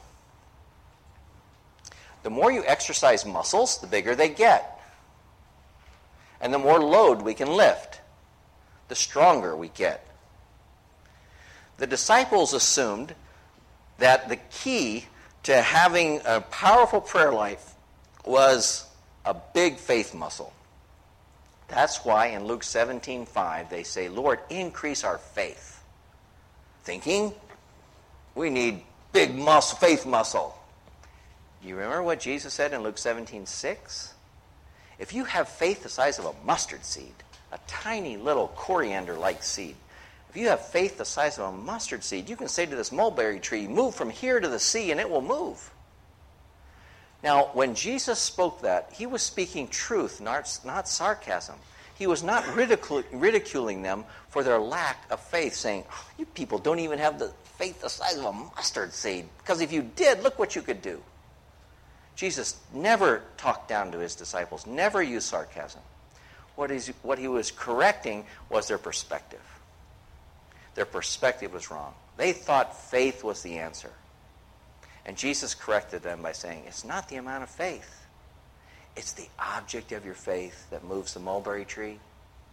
The more you exercise muscles, the bigger they get. And the more load we can lift, the stronger we get. The disciples assumed that the key to having a powerful prayer life was a big faith muscle. That's why in Luke 17:5 they say, Lord, increase our faith. Thinking, we need big muscle, faith muscle. You remember what Jesus said in Luke 17:6? If you have faith the size of a mustard seed, a tiny little coriander-like seed, if you have faith the size of a mustard seed, you can say to this mulberry tree, move from here to the sea, and it will move. Now, when Jesus spoke that, he was speaking truth, not sarcasm. He was not ridiculing them for their lack of faith, saying, oh, you people don't even have the faith the size of a mustard seed, because if you did, look what you could do. Jesus never talked down to his disciples, never used sarcasm. What he was correcting was their perspective. Their perspective was wrong. They thought faith was the answer. And Jesus corrected them by saying, it's not the amount of faith. It's the object of your faith that moves the mulberry tree.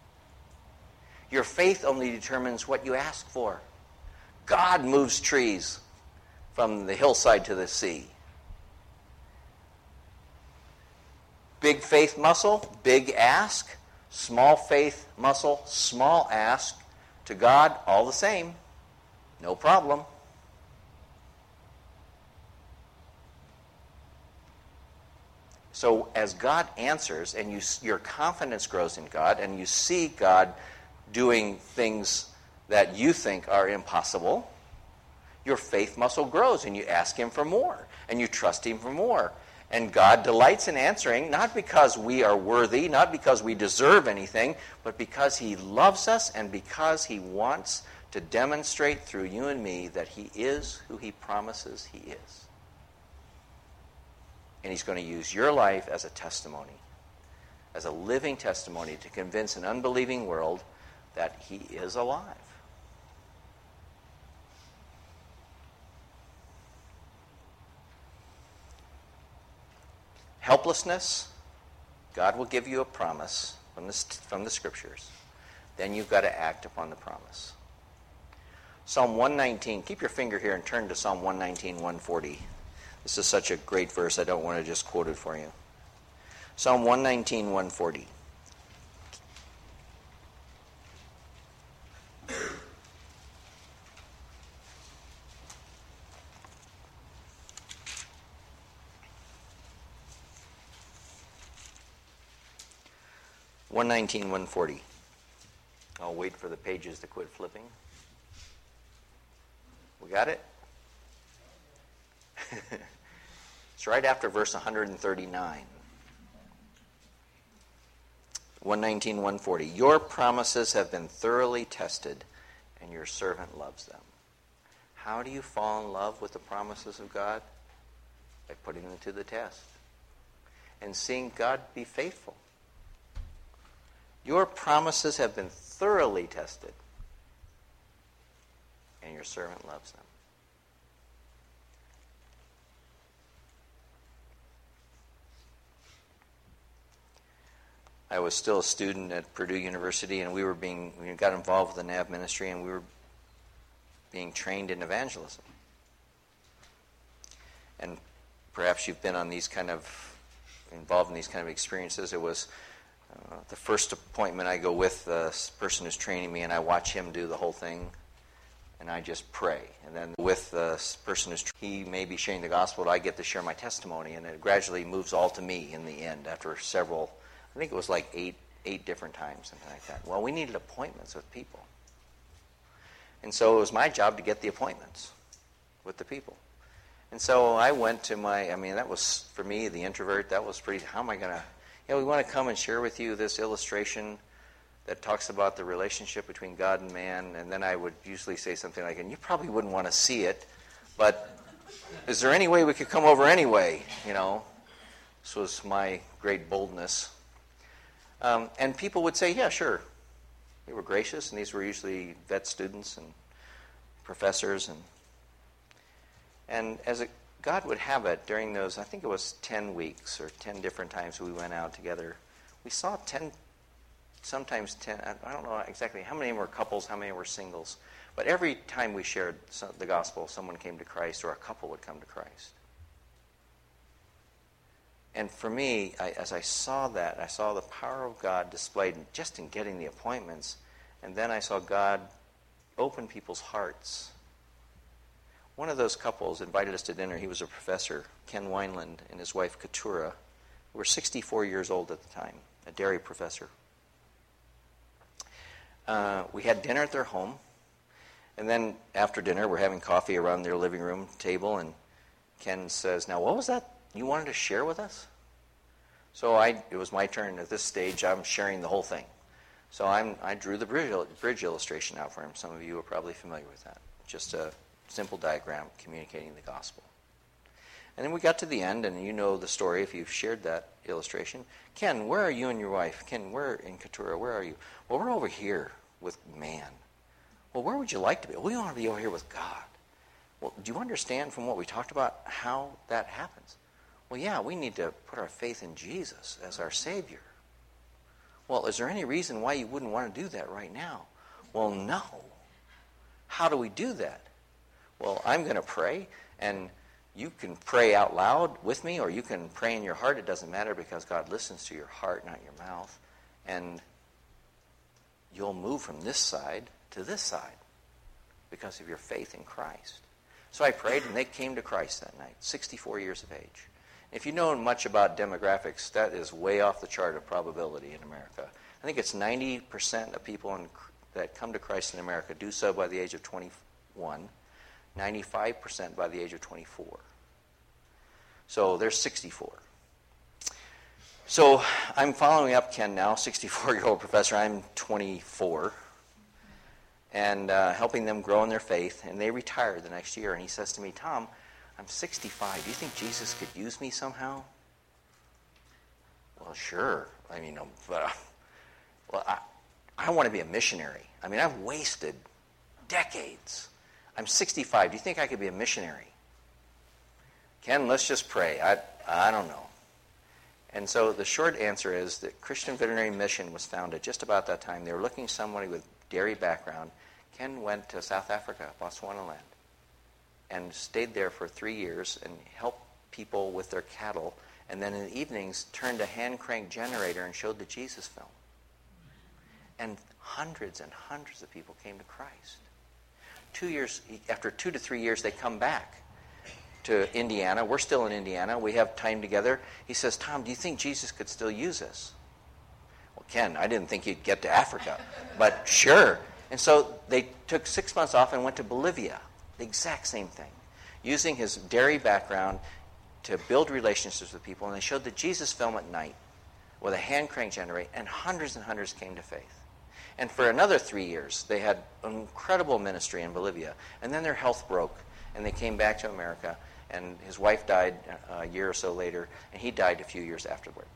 Your faith only determines what you ask for. God moves trees from the hillside to the sea. Big faith muscle, big ask. Small faith muscle, small ask. To God, all the same. No problem. So as God answers, and your confidence grows in God, and you see God doing things that you think are impossible, your faith muscle grows, and you ask Him for more, and you trust Him for more. And God delights in answering, not because we are worthy, not because we deserve anything, but because He loves us and because He wants to demonstrate through you and me that He is who He promises He is. And He's going to use your life as a testimony, as a living testimony to convince an unbelieving world that He is alive. Helplessness, God will give you a promise from the Scriptures. Then you've got to act upon the promise. Psalm 119, keep your finger here and turn to Psalm 119, 140. This is such a great verse, I don't want to just quote it for you. Psalm 119, 140. $119, $140. I'll wait for the pages to quit flipping. We got it? It's right after verse 139. 119, 140. Your promises have been thoroughly tested, and your servant loves them. How do you fall in love with the promises of God? By putting them to the test and seeing God be faithful. Your promises have been thoroughly tested, and your servant loves them. I was still a student at Purdue University, and we got involved with the NAV ministry, and we were being trained in evangelism. And perhaps you've been on involved in these kind of experiences. It was the first appointment I go with the person who's training me, and I watch him do the whole thing, and I just pray. And then with the person he may be sharing the gospel, but I get to share my testimony, and it gradually moves all to me in the end after several, I think it was like eight different times, something like that. Well, we needed appointments with people. And so it was my job to get the appointments with the people. And so I went to that was, for me, the introvert, that was pretty, how am I going to, we want to come and share with you this illustration that talks about the relationship between God and man, and then I would usually say something like, and you probably wouldn't want to see it, but is there any way we could come over anyway? This was my great boldness. And people would say, yeah, sure. They were gracious, and these were usually vet students and professors. And as God would have it during those, I think it was 10 weeks or 10 different times we went out together, we saw 10, sometimes 10, I don't know exactly how many were couples, how many were singles. But every time we shared the gospel, someone came to Christ or a couple would come to Christ. And for me, as I saw that, I saw the power of God displayed just in getting the appointments. And then I saw God open people's hearts. One of those couples invited us to dinner. He was a professor, Ken Wineland, and his wife, Keturah, who were 64 years old at the time, a dairy professor. We had dinner at their home. And then after dinner, we're having coffee around their living room table. And Ken says, now, what was that you wanted to share with us? So it was my turn. At this stage, I'm sharing the whole thing. So I drew the bridge illustration out for him. Some of you are probably familiar with that. Just a simple diagram communicating the gospel. And then we got to the end, and you know the story if you've shared that illustration. Ken, where are you and your wife? Ken, where in Keturah? Where are you? Well, we're over here with man. Well, where would you like to be? We want to be over here with God. Well, do you understand from what we talked about how that happens? Well, yeah, we need to put our faith in Jesus as our Savior. Well, is there any reason why you wouldn't want to do that right now? Well, no. How do we do that? Well, I'm going to pray, and you can pray out loud with me, or you can pray in your heart. It doesn't matter, because God listens to your heart, not your mouth. And you'll move from this side to this side because of your faith in Christ. So I prayed, and they came to Christ that night, 64 years of age. If you know much about demographics, that is way off the chart of probability in America. I think it's 90% of people that come to Christ in America do so by the age of 21, 95% by the age of 24. So there's 64. So I'm following up Ken now, 64-year-old professor. I'm 24. And helping them grow in their faith. And they retired the next year. And he says to me, Tom, I'm 65. Do you think Jesus could use me somehow? Well, sure. I mean, I want to be a missionary. I mean, I've wasted decades. I'm 65. Do you think I could be a missionary? Ken, let's just pray. I don't know. And so the short answer is that Christian Veterinary Mission was founded just about that time. They were looking for somebody with dairy background. Ken went to South Africa, Botswana, and stayed there for 3 years and helped people with their cattle. And then in the evenings, turned a hand-crank generator and showed the Jesus film. And hundreds and hundreds of people came to Christ. After 2 to 3 years, they come back to Indiana. We're still in Indiana. We have time together. He says, Tom, do you think Jesus could still use us? Well, Ken, I didn't think you'd get to Africa, but sure. And so they took 6 months off and went to Bolivia. The exact same thing. Using his dairy background to build relationships with people. And they showed the Jesus film at night with a hand crank generator, and hundreds came to faith. And for another 3 years, they had an incredible ministry in Bolivia. And then their health broke, and they came back to America. And his wife died a year or so later, and he died a few years afterwards.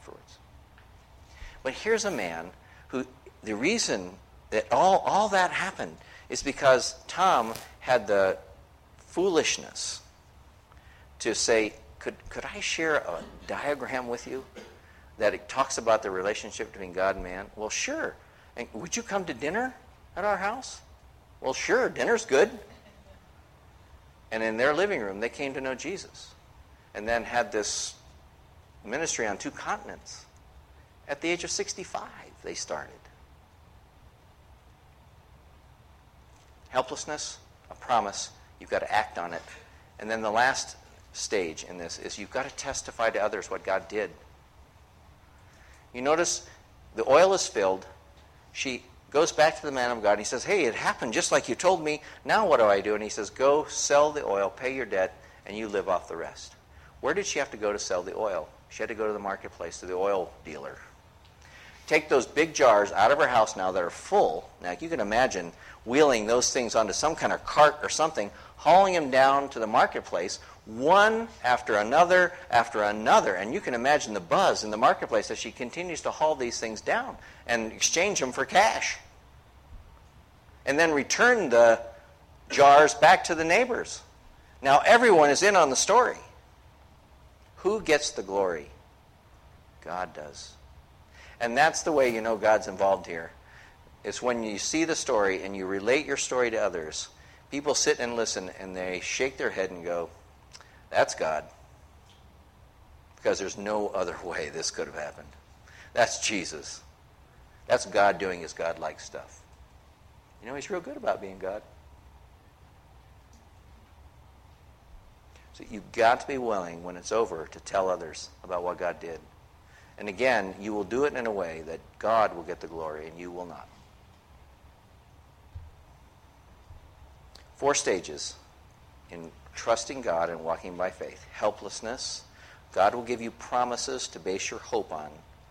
But here's a man who, the reason that all that happened is because Tom had the foolishness to say, could I share a diagram with you that it talks about the relationship between God and man? Well, sure. And would you come to dinner at our house? Well, sure, dinner's good. And in their living room, they came to know Jesus. And then had this ministry on 2 continents. At the age of 65, they started. Helplessness, a promise, you've got to act on it. And then the last stage in this is you've got to testify to others what God did. You notice the oil is filled. She goes back to the man of God. And he says, hey, it happened just like you told me. Now what do I do? And he says, go sell the oil, pay your debt, and you live off the rest. Where did she have to go to sell the oil? She had to go to the marketplace, to the oil dealer. Take those big jars out of her house now that are full. Now you can imagine wheeling those things onto some kind of cart or something, hauling them down to the marketplace, one after another, and you can imagine the buzz in the marketplace as she continues to haul these things down and exchange them for cash. And then return the jars back to the neighbors. Now everyone is in on the story. Who gets the glory? God does. And that's the way you know God's involved here. It's when you see the story and you relate your story to others, people sit and listen and they shake their head and go, that's God. Because there's no other way this could have happened. That's Jesus. That's God doing his God-like stuff. You know, he's real good about being God. So you've got to be willing, when it's over, to tell others about what God did. And again, you will do it in a way that God will get the glory and you will not. 4 stages in trusting God and walking by faith. Helplessness. God will give you promises to base your hope on.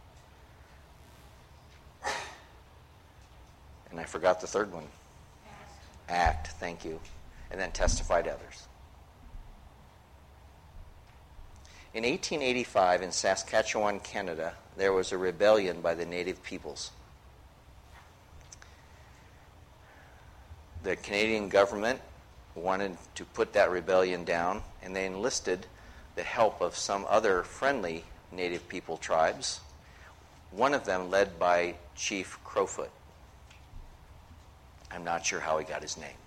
And I forgot the third one. Act. Thank you. And then testify to others. In 1885 in Saskatchewan, Canada, there was a rebellion by the native peoples. The Canadian government wanted to put that rebellion down, and they enlisted the help of some other friendly native people tribes, one of them led by Chief Crowfoot. I'm not sure how he got his name.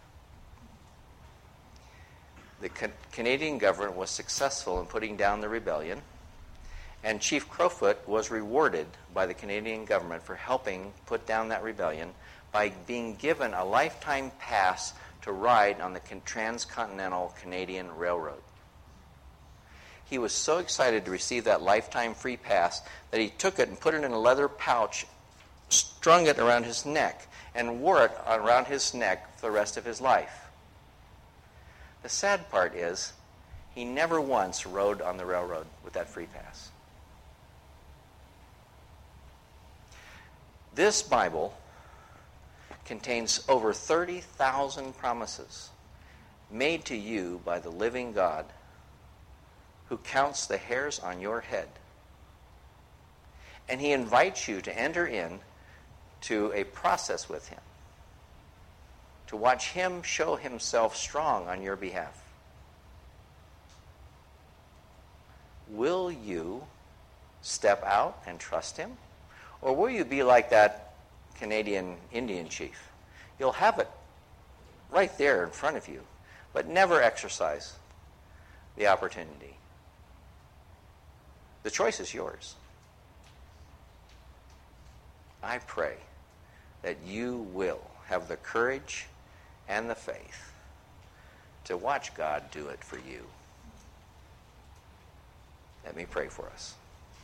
The Canadian government was successful in putting down the rebellion, and Chief Crowfoot was rewarded by the Canadian government for helping put down that rebellion by being given a lifetime pass to ride on the Transcontinental Canadian Railroad. He was so excited to receive that lifetime free pass that he took it and put it in a leather pouch, strung it around his neck, and wore it around his neck for the rest of his life. The sad part is, he never once rode on the railroad with that free pass. This Bible contains over 30,000 promises made to you by the living God who counts the hairs on your head. And he invites you to enter in to a process with him, to watch him show himself strong on your behalf. Will you step out and trust him? Or will you be like that Canadian Indian chief? You'll have it right there in front of you, but never exercise the opportunity. The choice is yours. I pray that you will have the courage and the faith to watch God do it for you. Let me pray for us.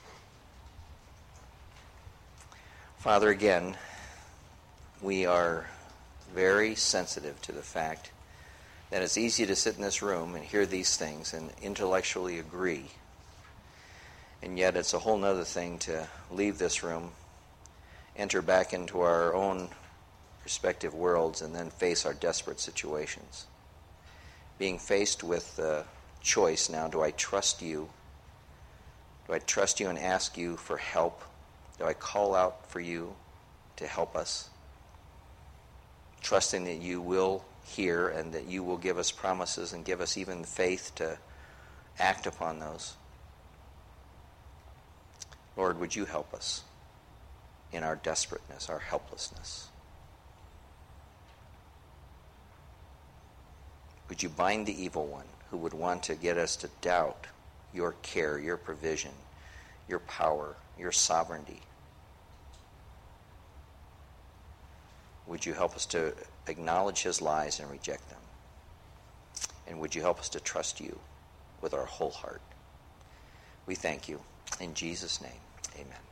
Father, again, we are very sensitive to the fact that it's easy to sit in this room and hear these things and intellectually agree. And yet it's a whole other thing to leave this room, enter back into our own respective worlds, and then face our desperate situations. Being faced with the choice now, do I trust you? Do I trust you and ask you for help? Do I call out for you to help us? Trusting that you will hear and that you will give us promises and give us even faith to act upon those. Lord, would you help us in our desperateness, our helplessness? Would you bind the evil one who would want to get us to doubt your care, your provision, your power, your sovereignty? Would you help us to acknowledge his lies and reject them? And would you help us to trust you with our whole heart? We thank you. In Jesus' name, amen.